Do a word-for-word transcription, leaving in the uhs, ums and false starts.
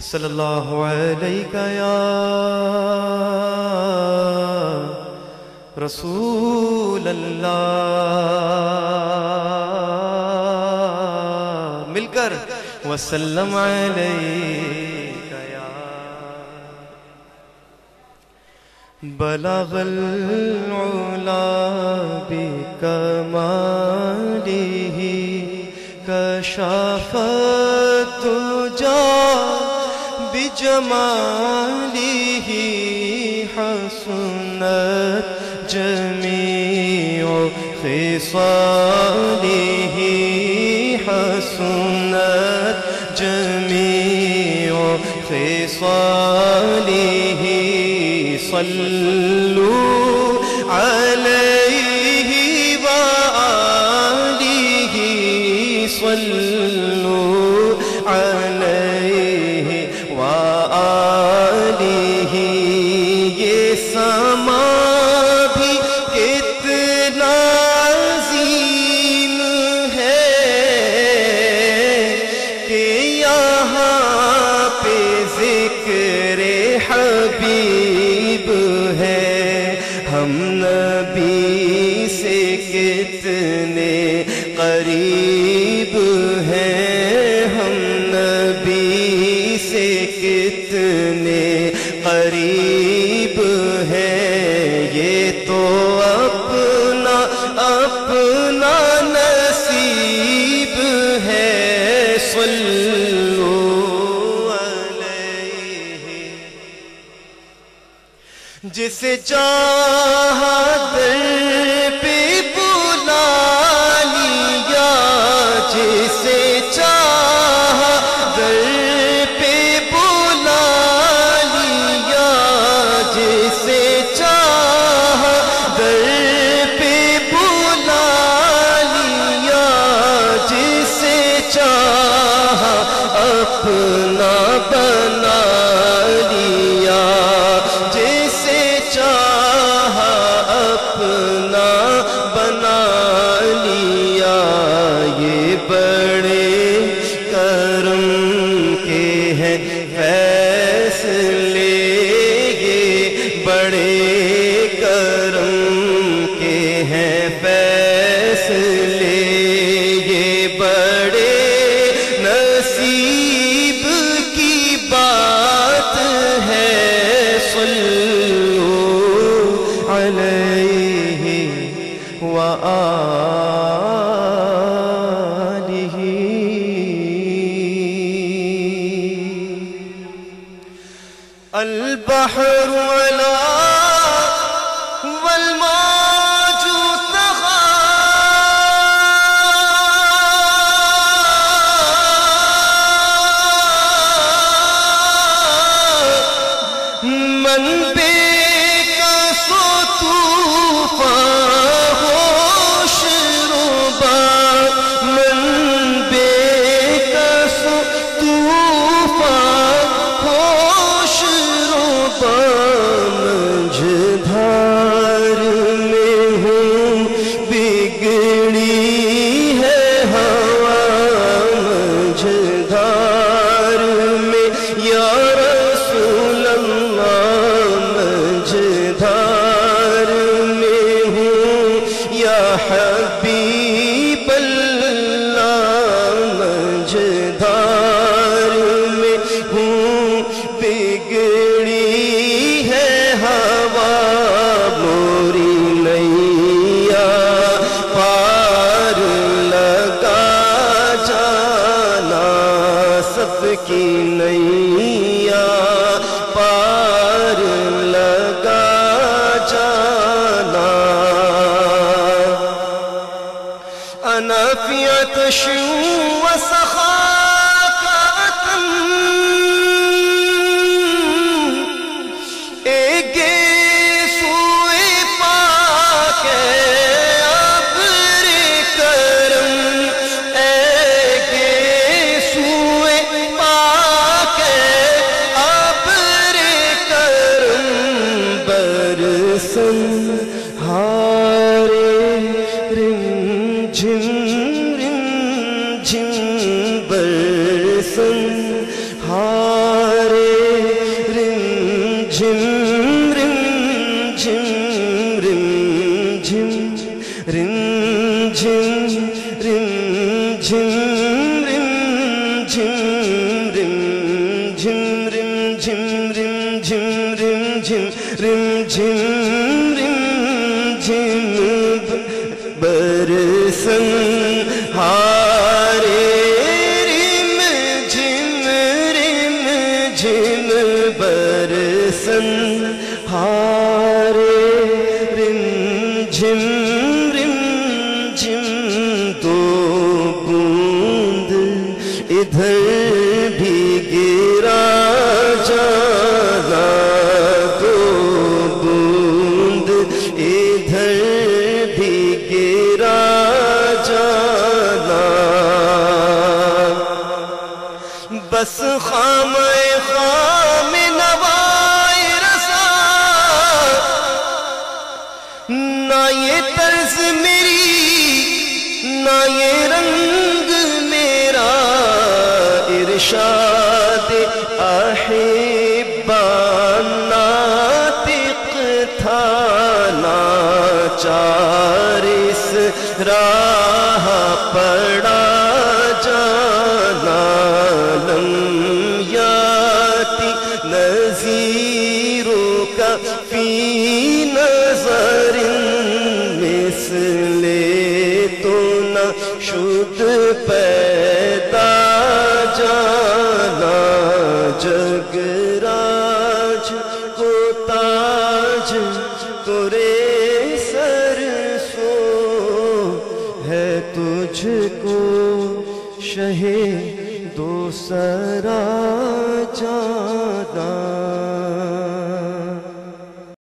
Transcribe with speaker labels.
Speaker 1: صلی اللہ علیہ یا رسول اللہ، مل کر وسلم علیک یا بلغ العلا بکمالہ کشف الدجی بجمالہ حسنت جمیع خصالہ حسنت جمیع خصالہ صلوا علیہ وآلہ صلوا علیہ وآلہ یہ سما بھی کتنا عظیم ہے کہ یہاں پہ ذکر حبیب ہے، ہم نبی سے کتنے قریب ہیں، ہم نبی سے کتنے قریب ہیں، یہ تو اپنا اپنا نصیب ہے، صلوا علیہ جسے چاہا در پہ بلا لیا، جسے چاہا در پہ بلا لیا، جسے چاہا در پہ بلا لیا، جسے چاہا اپنا بنا لیا، جسے چاہا اپنا بنا لیا، یہ بڑے کرم کے ہیں فیصلے، یہ بڑے کرم کے ہیں فیصلے، یہ بڑے نصیب کی بات ہے، صلوا علیہ وآلہ البحر علا والموج طغى من بے کس و طوفان ہوش ربا، من بے کس و طوفان ہوش ربا، مجھدھار میں ہوں بگڑی ہے ہوا، مجھدھار میں یا رسول اللہ، مجھدھار میں ہوں یا حبیب اللہ، مجھدھار میں ہوں بگڑی ہے ہوا، موری نیا پار لگا جانا، سب کی نیا پار لگا جانا، انا فی عطش وسخاء ایک سوئے پاک ابر کرم، ایک سوئے پاک ابر کرم، برسن ہارے رم جھم رم جھم جھم رم جھم رم جھم رم جھم رم جھم رم جھم رم جھم رم جھم رم جھم رم جھم رم جھم رم جھم برسن ہارے رم جھم رم جھم برسن ہارے رم جھم رم جھم دو بوند ادھر بھی گرا جانا دو بوند ادھر بھی گرا جانا بس خام خام نوائے رسا نہ یہ طرز میری نہ یہ رنگ میرا ارشاد احبا ناطق تھا ناچار اس راہ پڑا جانا لم یاتی نذیروں کا فی نظر مثل تو نہ شد پیدا جانا جگ راج کو تاج تورے سر سو ہے تجھ کو شہ دو سرا